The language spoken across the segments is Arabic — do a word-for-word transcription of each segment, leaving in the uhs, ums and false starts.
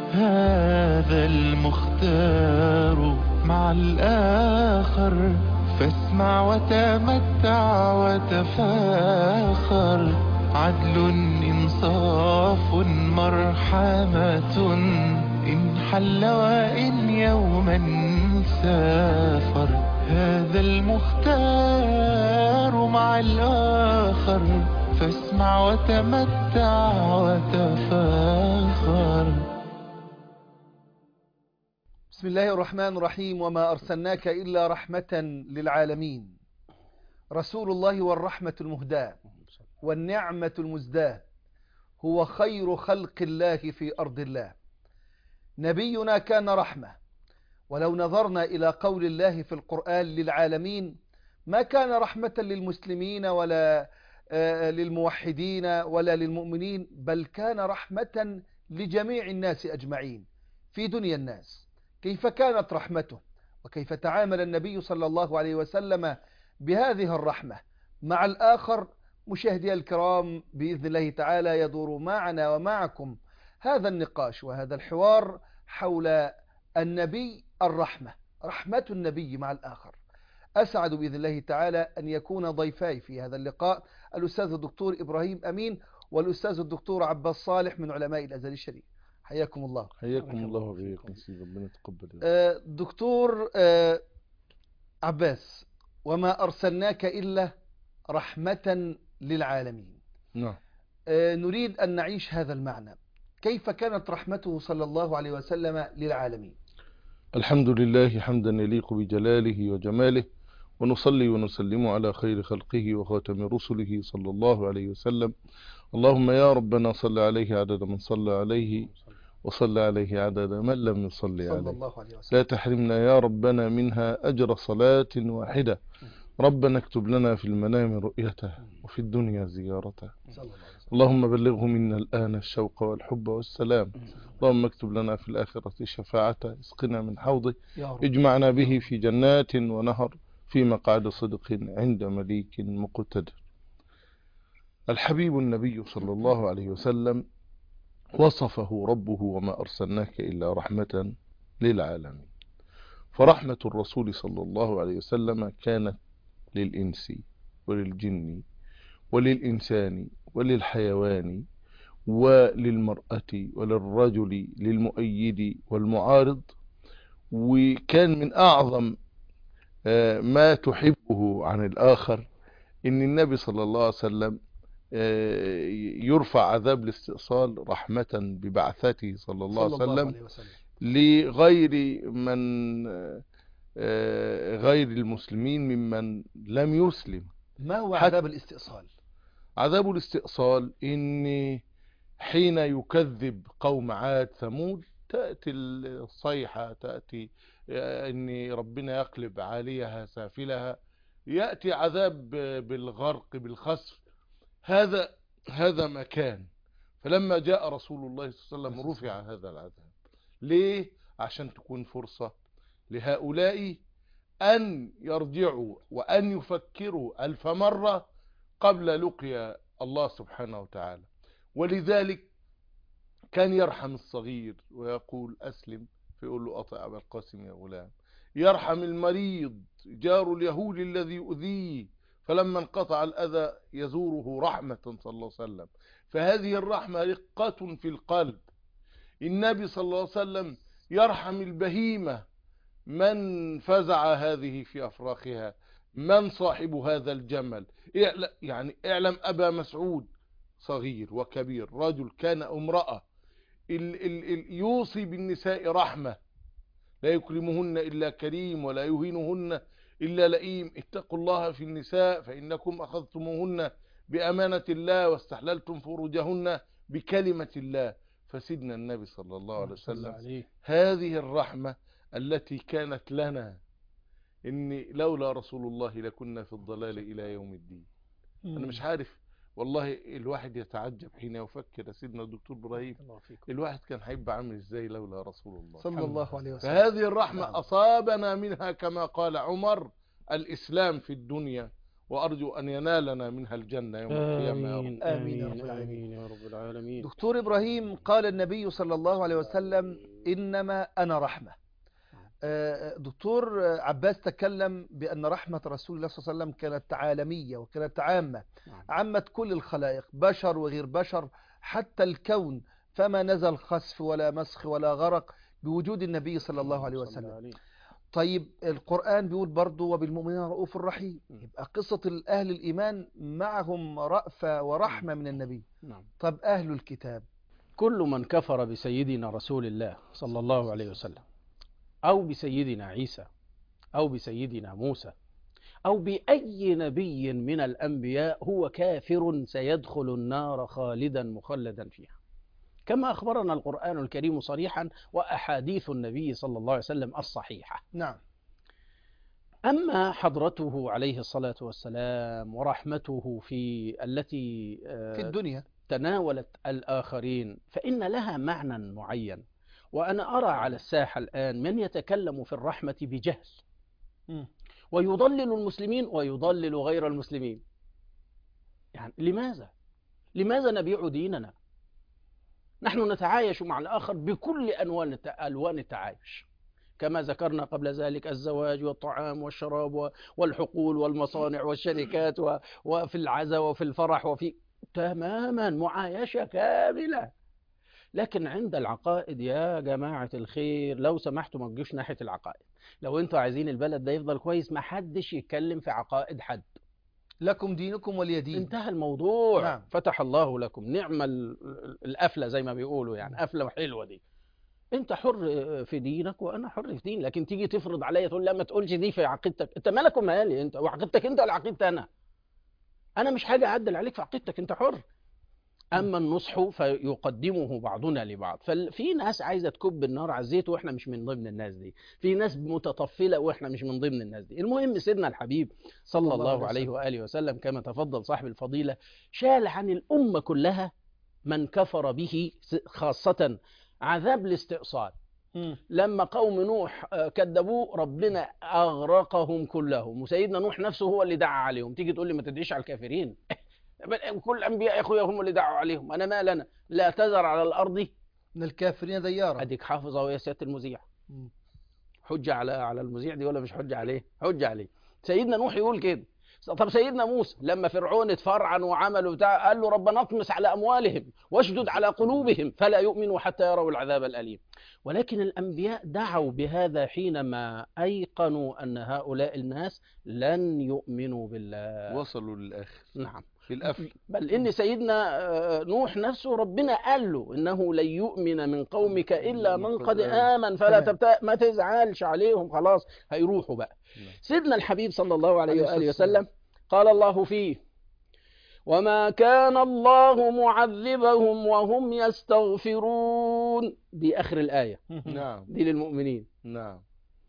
هذا المختار مع الآخر، فاسمع وتمتع وتفاخر. عدل إنصاف مرحمة، إن حل وإن يوما سافر. هذا المختار مع الآخر، فاسمع وتمتع وتفاخر. بسم الله الرحمن الرحيم. وما أرسلناك إلا رحمة للعالمين، رسول الله والرحمة المهداة والنعمة المزداة، هو خير خلق الله في أرض الله. نبينا كان رحمة، ولو نظرنا إلى قول الله في القرآن للعالمين ما كان رحمة للمسلمين ولا للموحدين ولا للمؤمنين، بل كان رحمة لجميع الناس أجمعين في دنيا الناس. كيف كانت رحمته وكيف تعامل النبي صلى الله عليه وسلم بهذه الرحمة مع الآخر؟ مشاهدي الكرام، بإذن الله تعالى يدور معنا ومعكم هذا النقاش وهذا الحوار حول النبي الرحمة، رحمة النبي مع الآخر. أسعد بإذن الله تعالى أن يكون ضيفاي في هذا اللقاء الأستاذ الدكتور إبراهيم أمين والأستاذ الدكتور عباس صالح من علماء الأزهر الشريف. حياكم الله. حياكم الله وبيكم سيدي، ربنا يتقبل. آه دكتور آه عباس، وما أرسلناك إلا رحمة للعالمين. نعم. آه نريد أن نعيش هذا المعنى. كيف كانت رحمته صلى الله عليه وسلم للعالمين؟ الحمد لله حمدا يليق بجلاله وجماله، ونصلي ونسلم على خير خلقه وخاتم رسله صلى الله عليه وسلم. اللهم يا ربنا صل عليه عدد من صلى عليه، وصل عليه عدد من لم يصلي عليه. الله عليه وسلم. لا تحرمنا يا ربنا منها أجر صلاة واحدة. ربنا اكتب لنا في المنام رؤيته وفي الدنيا زيارته. اللهم بلغه منا الآن الشوق والحب والسلام. اللهم اكتب لنا في الآخرة شفاعته، اسقنا من حوضه، اجمعنا به في جنات ونهر، في مقعد صدق عند مليك مقتدر. الحبيب النبي صلى الله عليه وسلم وصفه ربه وما أرسلناك إلا رحمة للعالمين. فرحمة الرسول صلى الله عليه وسلم كانت للإنس وللجن وللإنسان وللحيوان وللمرأة وللرجل، للمؤيد والمعارض. وكان من أعظم ما تحبه عن الآخر إن النبي صلى الله عليه وسلم يرفع عذاب الاستئصال رحمة ببعثته صلى الله عليه وسلم لغير من غير المسلمين ممن لم يسلم. ما هو عذاب الاستئصال؟ عذاب الاستئصال إن حين يكذب قوم عاد ثمود تأتي الصيحة، تأتي إن ربنا يقلب عاليها سافلها، يأتي عذاب بالغرق بالخسف. هذا هذا ما كان. فلما جاء رسول الله صلى الله عليه وسلم رفع هذا العذاب. ليه؟ عشان تكون فرصة لهؤلاء أن يرجعوا وأن يفكروا ألف مرة قبل لقيا الله سبحانه وتعالى. ولذلك كان يرحم الصغير ويقول أسلم، فيقول له أطع أبا القاسم يا غلام. يرحم المريض جار اليهود الذي يؤذيه، فلما انقطع الأذى يزوره رحمة صلى الله عليه وسلم. فهذه الرحمة رقة في القلب. النبي صلى الله عليه وسلم يرحم البهيمة، من فزع هذه في أفراخها، من صاحب هذا الجمل. يعني اعلم أبا مسعود، صغير وكبير، رجل كان امرأة، ال ال ال يوصي بالنساء رحمة، لا يكرمهن إلا كريم ولا يهينهن إلا لئيم. اتقوا الله في النساء فإنكم أخذتموهن بأمانة الله واستحللتم فروجهن بكلمة الله. فسيدنا النبي صلى الله عليه وسلم هذه الرحمة التي كانت لنا، إني لولا رسول الله لكنا في الضلال إلى يوم الدين. أنا مش عارف والله، الواحد يتعجب حين يفكر سيدنا الدكتور إبراهيم الواحد كان هيبقى عامل ازاي لولا رسول الله صلى الله عليه وسلم. فهذه الرحمة أصابنا منها كما قال عمر: الإسلام في الدنيا وأرجو أن ينالنا منها الجنة يوم القيامة يا رب. آمين آمين يا آمين رب العالمين. آمين يا رب العالمين. دكتور إبراهيم، قال النبي صلى الله عليه وسلم إنما أنا رحمة. آه، دكتور عباس تكلم بأن رحمة رسول الله صلى الله عليه وسلم كانت عالمية وكانت عامة، عمت كل الخلائق، بشر وغير بشر، حتى الكون، فما نزل خسف ولا مسخ ولا غرق بوجود النبي صلى الله عليه وسلم. طيب القرآن بيقول برضو وبالمؤمنين رؤوف رحيم، يبقى قصة أهل الإيمان معهم رأفة ورحمة من النبي. طب أهل الكتاب؟ كل من كفر بسيدنا رسول الله صلى الله عليه وسلم أو بسيدنا عيسى أو بسيدنا موسى أو بأي نبي من الأنبياء هو كافر سيدخل النار خالدا مخلدا فيها، كما أخبرنا القرآن الكريم صريحا وأحاديث النبي صلى الله عليه وسلم الصحيحة. نعم. أما حضرته عليه الصلاة والسلام ورحمته في التي في الدنيا تناولت الآخرين فإن لها معنى معين. وأنا أرى على الساحة الآن من يتكلم في الرحمة بجهل م. ويضلل المسلمين ويضلل غير المسلمين. يعني لماذا؟ لماذا نبيع ديننا؟ نحن نتعايش مع الآخر بكل أنوان ألوان التعايش، كما ذكرنا قبل ذلك: الزواج والطعام والشراب والحقول والمصانع والشركات وفي العزاء وفي الفرح، وفي تماما معايشة كاملة. لكن عند العقائد يا جماعة الخير لو سمحتوا ما تجوش ناحية العقائد. لو انتوا عايزين البلد ده يفضل كويس ما حدش يتكلم في عقائد حد. لكم دينكم ولي دين. انتهى الموضوع. نعم. فتح الله لكم نعم القفلة زي ما بيقولوا، يعني قفلة حلوة دي. انت حر في دينك وانا حر في دين، لكن تيجي تفرض عليا تقول لا ما تقولش دي في عقيدتك. انت مالك ومالي انت وعقيدتك انت ولا عقيدتي انا؟ انا مش حاجة اعدل عليك في عقيدتك، انت حر. أما النصح فيقدمه بعضنا لبعض. ففي ناس عايزة تكب النار على الزيت وإحنا مش من ضمن الناس دي، في ناس متطفلة وإحنا مش من ضمن الناس دي. المهم سيدنا الحبيب صلى الله عليه وآله وسلم كما تفضل صاحب الفضيلة شال عن الأمة كلها من كفر به، خاصة عذاب الاستئصال. لما قوم نوح كذبوه ربنا أغرقهم كلهم، وسيدنا نوح نفسه هو اللي دعا عليهم. تيجي تقول لي ما تدعيش على الكافرين؟ كل الأنبياء يا أخويا هم اللي دعوا عليهم، أنا ما لنا لا تذر على الأرض من الكافرين ديارا. أديك حافظة ويا سيادة المذيع. حجة على على المذيع دي ولا مش حجة عليه؟ حجة عليه. سيدنا نوح يقول كده. طب سيدنا موسى لما فرعون اتفرعن وعملوا بتاع قال له ربنا اطمس على أموالهم واشدد على قلوبهم فلا يؤمنوا حتى يروا العذاب الأليم. ولكن الأنبياء دعوا بهذا حينما أيقنوا أن هؤلاء الناس لن يؤمنوا بالله. وصلوا للآخر. نعم. في الأفل. بل إن سيدنا نوح نفسه ربنا قال له إنه لن يؤمن من قومك إلا من قد آمن فلا تبتأ، ما تزعلش عليهم خلاص هيروحوا بقى. سيدنا الحبيب صلى الله عليه وآله وسلم قال الله فيه: وما كان الله معذبهم وهم يستغفرون. دي آخر الآية. نعم. دي للمؤمنين. نعم.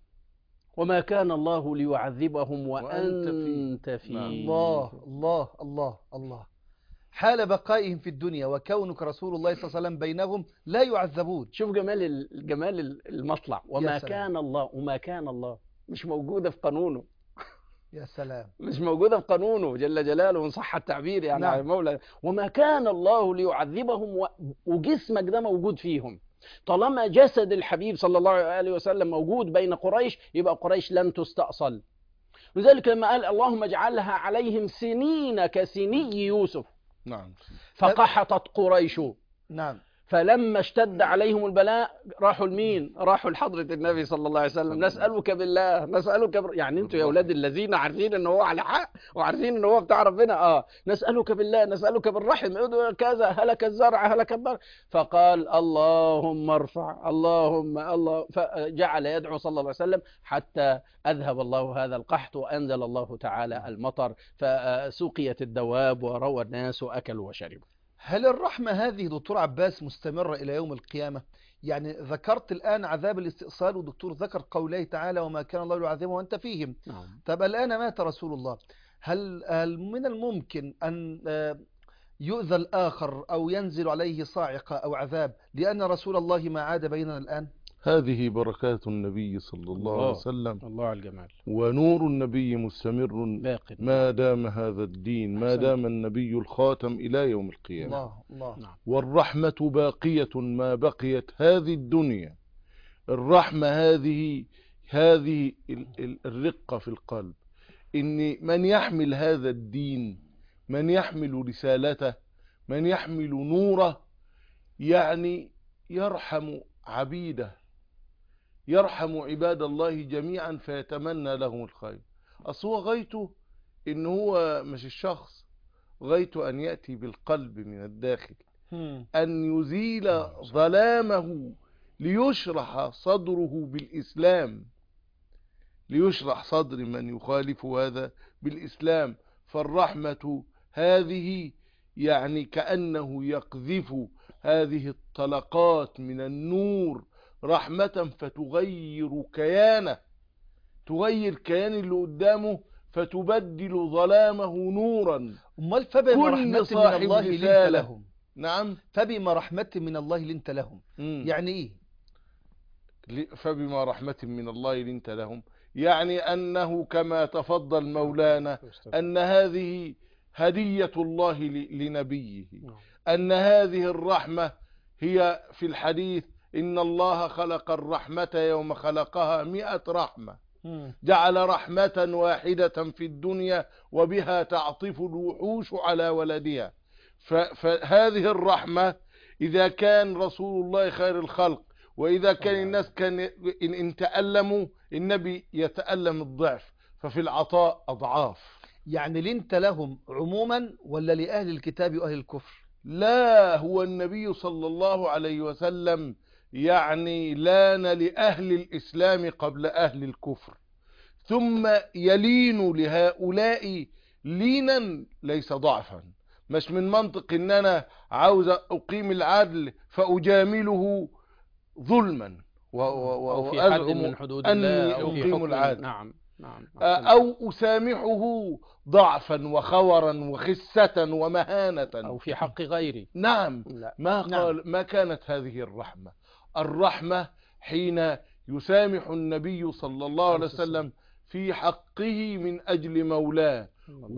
وما كان الله ليعذبهم وأنت وأنت فيه. فيه. نعم. الله الله الله الله. حال بقائهم في الدنيا وكونك رسول الله صلى الله عليه وسلم بينهم لا يعذبون. شوف جمال جمال المطلع. وما كان الله، وما كان الله مش موجودة في قانونه. يا سلام. مش موجودة في قانونه جل جلاله إن صح التعبير يعني. نعم. على المولى. وما كان الله ليعذبهم و... وجسمك ده موجود فيهم. طالما جسد الحبيب صلى الله عليه وسلم موجود بين قريش يبقى قريش لن تستأصل. لذلك لما قال اللهم اجعلها عليهم سنين كسني يوسف. نعم. فقحطت قريش. نعم. فلما اشتد عليهم البلاء راحوا لمين؟ راحوا لحضرة النبي صلى الله عليه وسلم. نسألك بالله نسألك بر... يعني انتوا يا اولاد الذين عارفين ان هو على حق وعارفين ان هو بتاع ربنا. اه نسألك بالله نسألك بالرحم كذا هلك الزرع هلك البر. فقال اللهم ارفع اللهم الله. فجعل يدعو صلى الله عليه وسلم حتى أذهب الله هذا القحط وأنزل الله تعالى المطر فسقيت الدواب وروى الناس وأكلوا وشربوا. هل الرحمة هذه دكتور عباس مستمرة إلى يوم القيامة؟ يعني ذكرت الآن عذاب الاستئصال ودكتور ذكر قوله تعالى وما كان الله يعذبهم وأنت فيهم. نعم. طب الآن مات رسول الله، هل, هل من الممكن أن يؤذى الآخر أو ينزل عليه صاعقة أو عذاب لأن رسول الله ما عاد بيننا الآن؟ هذه بركات النبي صلى الله عليه الله. وسلم، الله على الجمال. ونور النبي مستمر باق. ما دام هذا الدين، ما أحسنت. دام النبي الخاتم إلى يوم القيامة. الله الله. نعم. والرحمة باقية ما بقيت هذه الدنيا. الرحمة هذه هذه ال- ال- الرقة في القلب، إن من يحمل هذا الدين، من يحمل رسالته، من يحمل نوره، يعني يرحم عبيده، يرحم عباد الله جميعا فيتمنى لهم الخير. أصل هو غايته إن هو مش الشخص، غايته أن يأتي بالقلب من الداخل، مم. أن يزيل ظلامه ليشرح صدره بالإسلام، ليشرح صدر من يخالف هذا بالإسلام. فالرحمة هذه يعني كأنه يقذف هذه الطلقات من النور رحمة فتغير كيانه، تغير كيان اللي قدامه، فتبدل ظلامه نورا. أمال فبما كل رحمة من صاحب الله لنت رسالة. لهم. نعم. فبما رحمة من الله لنت لهم. مم. يعني إيه؟ ل- فبما رحمة من الله لنت لهم، يعني أنه كما تفضل مولانا أن هذه هدية الله ل- لنبيه، أن هذه الرحمة هي في الحديث إن الله خلق الرحمة يوم خلقها مئة رحمة، مم. جعل رحمة واحدة في الدنيا وبها تعطف الوحوش على ولدها. ف- فهذه الرحمة إذا كان رسول الله خير الخلق، وإذا كان الناس كان إن, إن تألموا النبي يتألم الضعف، ففي العطاء أضعاف. يعني لنت لهم عموما ولا لأهل الكتاب وأهل الكفر؟ لا، هو النبي صلى الله عليه وسلم يعني لان لأهل الإسلام قبل أهل الكفر، ثم يلين لهؤلاء لينا ليس ضعفا. مش من منطق ان انا عاوز اقيم العدل فاجامله ظلما و- و- أو في حد وازعم من حدود اني الله أو في اقيم حكم. العدل، نعم نعم. او اسامحه ضعفا وخورا وخسة ومهانة، أو في حق غيري. نعم. لا. ما قال ما كانت هذه الرحمة. الرحمة حين يسامح النبي صلى الله عليه وسلم في حقه من أجل مولاه،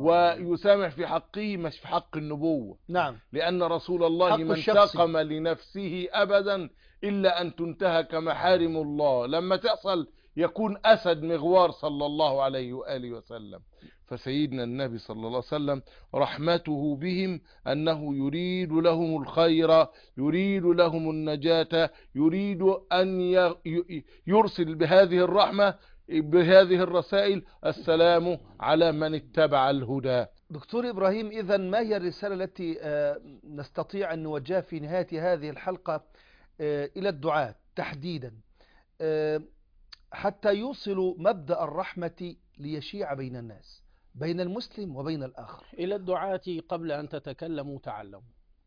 ويسامح في حقه مش في حق النبوة. نعم. لأن رسول الله حق ما الشخصي. انتقم لنفسه أبدا إلا أن تنتهك محارم الله. لما تحصل يكون أسد مغوار صلى الله عليه وآله وسلم. فسيدنا النبي صلى الله عليه وسلم رحمته بهم أنه يريد لهم الخير، يريد لهم النجاة، يريد أن ي- يرسل بهذه الرحمة بهذه الرسائل السلام على من اتبع الهدى. دكتور إبراهيم، إذا ما هي الرسالة التي آه، نستطيع أن نوجهها في نهاية هذه الحلقة آه، إلى الدعاة تحديدا آه، حتى يوصلوا مبدأ الرحمة ليشيع بين الناس، بين المسلم وبين الآخر؟ إلى الدعاة قبل أن تتكلموا تعلموا.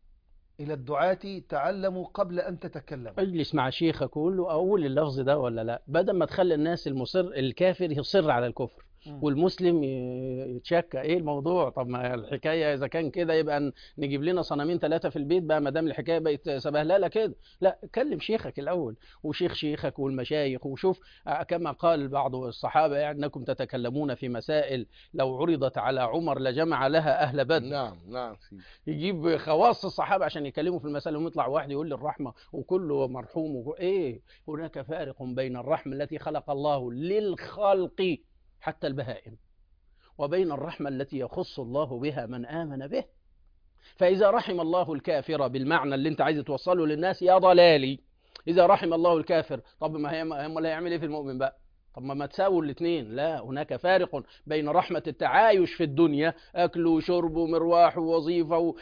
إلى الدعاة تعلموا قبل أن تتكلموا. اجلس مع شيخك وقول له أقول اللفظ ده ولا لا، بدل ما تخلي الناس المصر الكافر يصر على الكفر مم. والمسلم ي- يتشكى. ايه الموضوع؟ طب ما الحكايه اذا كان كده يبقى ن- نجيب لنا صنمين ثلاثه في البيت بقى، ما دام الحكايه بقت سبهلله كده. لا، كلم شيخك الاول وشيخ شيخك والمشايخ، وشوف آه، كما قال بعض الصحابه يعني انكم تتكلمون في مسائل لو عرضت على عمر لجمع لها اهل بدر. نعم نعم سيدي. يجيب خواص الصحابه عشان يكلموا في المساله، ويطلع واحد يقول لي الرحمه وكله مرحوم وكل... ايه؟ هناك فارق بين الرحمه التي خلق الله للخلق حتى البهائم، وبين الرحمة التي يخص الله بها من آمن به. فإذا رحم الله الكافر بالمعنى اللي انت عايز توصله للناس يا ضلالي، إذا رحم الله الكافر، طب ما هي هم اللي هيعمل ايه في المؤمن بقى؟ طب ما ما تساووا الاثنين. لا، هناك فارق بين رحمة التعايش في الدنيا، أكل وشرب ومرواح ووظيفة،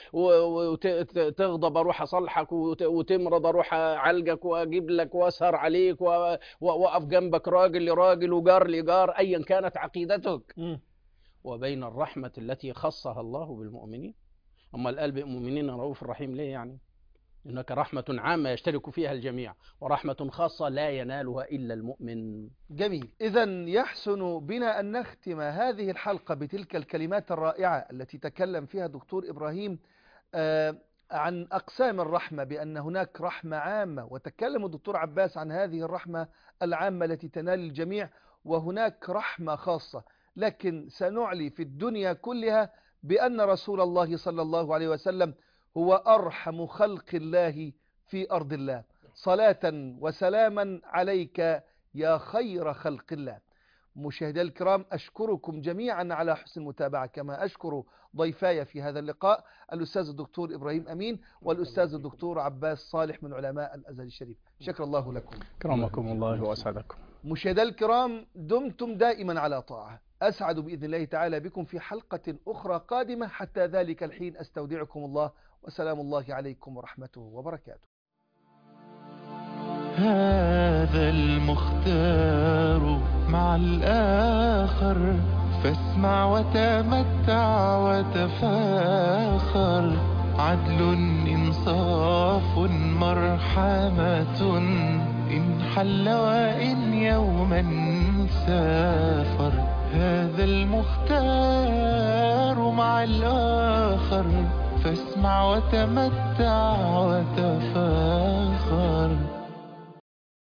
وتغضب أروح أصلحك، وت- وتمرض أروح أعالجك وأجيب لك وأسهر عليك و- وأقف جنبك راجل لراجل وجار لجار أيا كانت عقيدتك. مم. وبين الرحمة التي خصها الله بالمؤمنين. أما القلب المؤمنين رؤوف رحيم ليه يعني؟ هناك رحمة عامة يشترك فيها الجميع، ورحمة خاصة لا ينالها إلا المؤمن. جميل. إذا يحسن بنا أن نختم هذه الحلقة بتلك الكلمات الرائعة التي تكلم فيها دكتور إبراهيم آه، عن أقسام الرحمة بأن هناك رحمة عامة، وتكلم الدكتور عباس عن هذه الرحمة العامة التي تنال الجميع، وهناك رحمة خاصة. لكن سنعلي في الدنيا كلها بأن رسول الله صلى الله عليه وسلم هو أرحم خلق الله في أرض الله. صلاة وسلاما عليك يا خير خلق الله. مشاهدي الكرام، أشكركم جميعا على حسن المتابعة، كما أشكر ضيفاي في هذا اللقاء الأستاذ الدكتور إبراهيم أمين والأستاذ الدكتور عباس صالح من علماء الأزهر الشريف. شكر الله لكم. كرمكم الله وأسعدكم. مشاهدي الكرام، دمتم دائما على طاعة. أسعد بإذن الله تعالى بكم في حلقة أخرى قادمة. حتى ذلك الحين أستودعكم الله، وسلام الله عليكم ورحمته وبركاته. هذا المختار مع الآخر، فاسمع وتمتع وتفاخر. عدل إنصاف مرحمة، إن حل وإن يوما سافر. هذا المختار مع الآخر، فاسمع وتمتع وتفاخر.